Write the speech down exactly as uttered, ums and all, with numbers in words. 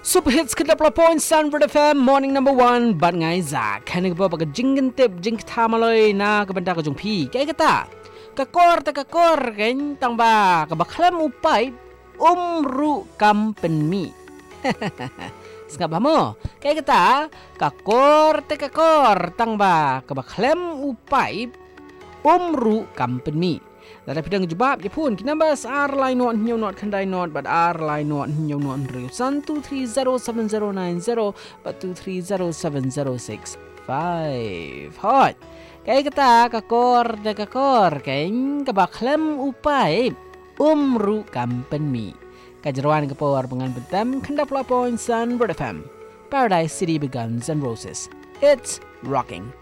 Super hits ke dua puluh poin Sunbird F M morning number one bat ngai za kan ke ba jinggen tip jing tha maloi na ke benda ke jung phi kai kata ka kor ta ka kor kan tang ba ka ba khlam upai umru kampen mi Sengap bahmo kai kata ka kor ta ka kor tang ba ka ba khlam upai umru kampen mi Dari pidang jebab je pun kinabas R line not new not kandai not but R line not new not real one two three zero seven zero nine zero but two three zero seven zero six five hot kay kata kakor de kakor kay kabaklam upai umru kampen mi kajeruan kepor pengan betam kendap lapon Sunbird F M Paradise City begins and Roses it's rocking.